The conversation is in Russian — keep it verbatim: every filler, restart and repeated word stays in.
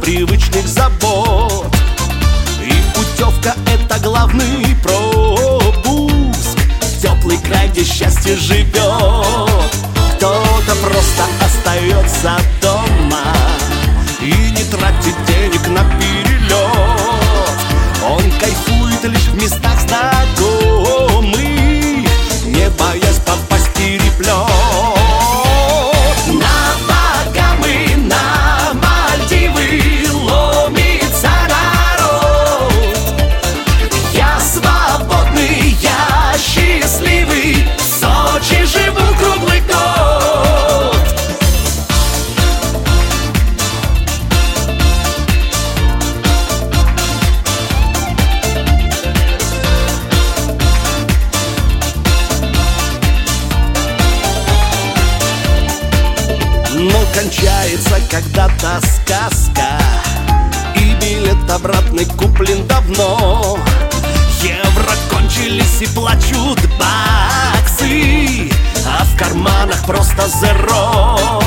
привычных забот. И путевка — это главный пропуск в теплый край, где счастье живет. Кто-то просто остается дома и не тратит денег на перелет. Он кайфует лишь в местах знакомых, не боясь попасть в переплет. На Багамы, на Мальдивы ломится народ. Я свободный, я счастливый, в Сочи живу круглый год. Но кончается когда-то сказка, и билет обратный куплен давно. Евро кончились и плачут баксы, а в карманах просто зеро.